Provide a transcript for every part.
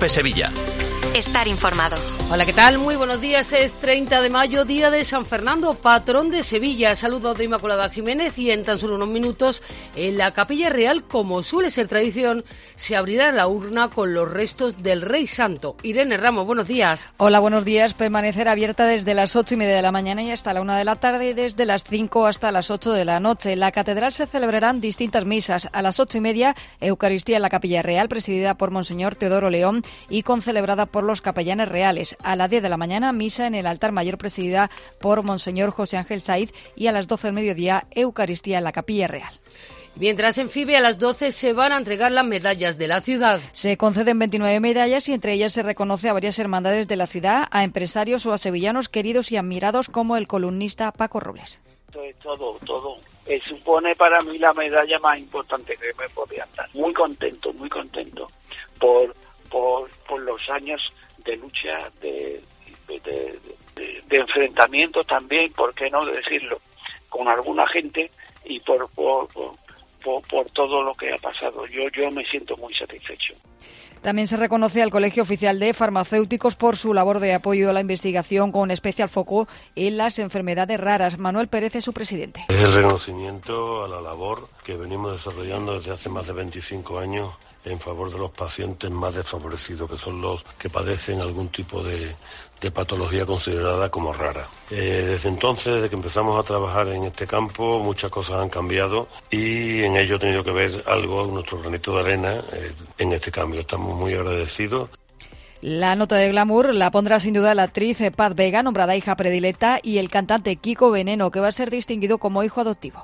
COPE Sevilla. Estar informado. Hola, ¿qué tal? Muy buenos días. Es 30 de mayo, día de San Fernando, patrón de Sevilla. Saludos de Inmaculada Jiménez y en tan solo unos minutos en la Capilla Real, como suele ser tradición, se abrirá la urna con los restos del Rey Santo. Irene Ramos, buenos días. Hola, buenos días. Permanecerá abierta desde las 8:30 de la mañana y hasta la 1 de la tarde y desde las 5 hasta las 8 de la noche. En la catedral se celebrarán distintas misas. A las 8:30, Eucaristía en la Capilla Real, presidida por Monseñor Teodoro León y concelebrada por los capellanes reales. A las 10 de la mañana, misa en el altar mayor presidida por Monseñor José Ángel Saiz y a las 12 del mediodía, Eucaristía en la Capilla Real. Mientras en FIBE a las 12 se van a entregar las medallas de la ciudad. Se conceden 29 medallas y entre ellas se reconoce a varias hermandades de la ciudad, a empresarios o a sevillanos queridos y admirados como el columnista Paco Robles. Todo. Supone para mí la medalla más importante que me podían dar. Muy contento por los años de lucha, de enfrentamiento también, ¿por qué no decirlo?, con alguna gente y por todo lo que ha pasado. Yo me siento muy satisfecho. También se reconoce al Colegio Oficial de Farmacéuticos por su labor de apoyo a la investigación con especial foco en las enfermedades raras. Manuel Pérez es su presidente. Es el reconocimiento a la labor que venimos desarrollando desde hace más de 25 años en favor de los pacientes más desfavorecidos, que son los que padecen algún tipo de patología considerada como rara. Desde entonces, desde que empezamos a trabajar en este campo, muchas cosas han cambiado y en ello ha tenido que ver algo, nuestro granito de arena, en este cambio. Estamos muy agradecidos. La nota de glamour la pondrá sin duda la actriz Paz Vega, nombrada hija predilecta, y el cantante Kiko Veneno, que va a ser distinguido como hijo adoptivo.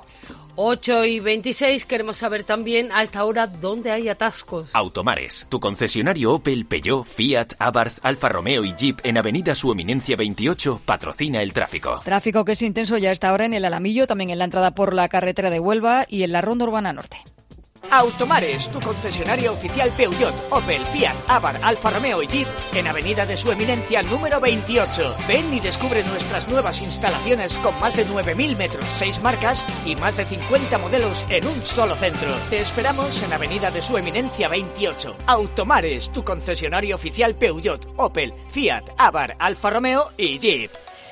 8:26, queremos saber también a esta hora dónde hay atascos. Automares, tu concesionario Opel, Peugeot, Fiat, Abarth, Alfa Romeo y Jeep en Avenida Su Eminencia 28 patrocina el tráfico. Tráfico que es intenso ya a esta hora en el Alamillo, también en la entrada por la carretera de Huelva y en la Ronda Urbana Norte. Automares, tu concesionario oficial Peugeot, Opel, Fiat, Abarth, Alfa Romeo y Jeep en Avenida de Su Eminencia número 28. Ven y descubre nuestras nuevas instalaciones con más de 9.000 metros, 6 marcas y más de 50 modelos en un solo centro. Te esperamos en Avenida de Su Eminencia 28. Automares, tu concesionario oficial Peugeot, Opel, Fiat, Abarth, Alfa Romeo y Jeep.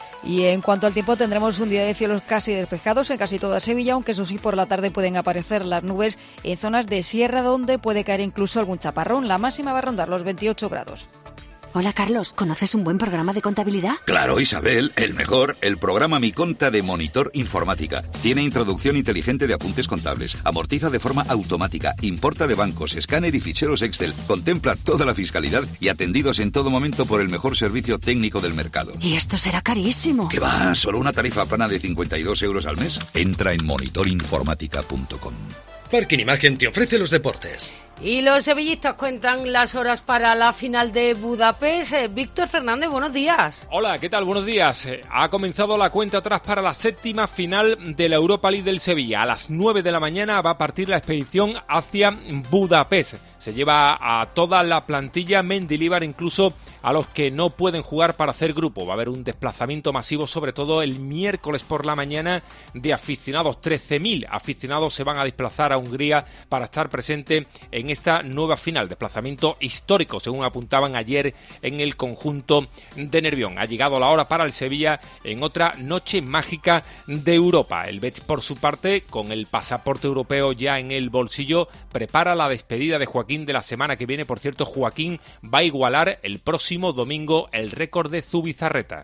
Y en cuanto al tiempo, tendremos un día de cielos casi despejados en casi toda Sevilla, aunque eso sí, por la tarde pueden aparecer las nubes en zonas de sierra donde puede caer incluso algún chaparrón. La máxima va a rondar los 28 grados. Hola Carlos, ¿conoces un buen programa de contabilidad? Claro, Isabel, el mejor, el programa Mi Conta de Monitor Informática. Tiene introducción inteligente de apuntes contables, amortiza de forma automática, importa de bancos, escáner y ficheros Excel, contempla toda la fiscalidad y atendidos en todo momento por el mejor servicio técnico del mercado. ¿Y esto será carísimo? ¿Qué va? ¿Solo una tarifa plana de 52 euros al mes? Entra en monitorinformática.com. Parking Imagen te ofrece los deportes. Y los sevillistas cuentan las horas para la final de Budapest. Víctor Fernández, buenos días. Hola, ¿qué tal? Buenos días. Ha comenzado la cuenta atrás para la séptima final de la Europa League del Sevilla. A las 9 de la mañana va a partir la expedición hacia Budapest. Se lleva a toda la plantilla Mendilibar, incluso a los que no pueden jugar para hacer grupo. Va a haber un desplazamiento masivo, sobre todo el miércoles por la mañana, de aficionados. 13.000 aficionados se van a desplazar a Hungría para estar presente en esta nueva final. Desplazamiento histórico, según apuntaban ayer en el conjunto de Nervión. Ha llegado la hora para el Sevilla en otra noche mágica de Europa. El Betis, por su parte, con el pasaporte europeo ya en el bolsillo, prepara la despedida de Joaquín de la semana que viene. Por cierto, Joaquín va a igualar el próximo domingo el récord de Zubizarreta.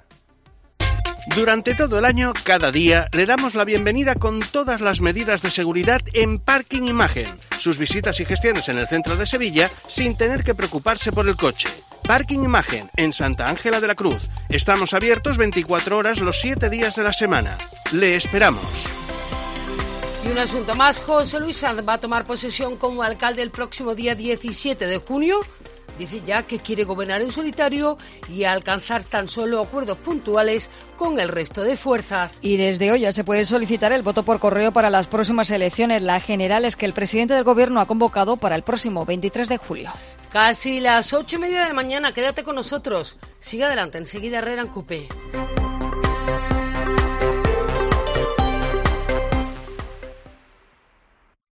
Durante todo el año, cada día, le damos la bienvenida con todas las medidas de seguridad en Parking Imagen. Sus visitas y gestiones en el centro de Sevilla sin tener que preocuparse por el coche. Parking Imagen, en Santa Ángela de la Cruz. Estamos abiertos 24 horas los 7 días de la semana. Le esperamos. Y un asunto más, José Luis Sanz va a tomar posesión como alcalde el próximo día 17 de junio. Dice ya que quiere gobernar en solitario y alcanzar tan solo acuerdos puntuales con el resto de fuerzas. Y desde hoy ya se puede solicitar el voto por correo para las próximas elecciones, las generales que el presidente del Gobierno ha convocado para el próximo 23 de julio. Casi las 8:30 de la mañana, quédate con nosotros. Sigue adelante, enseguida Herrera en COPE.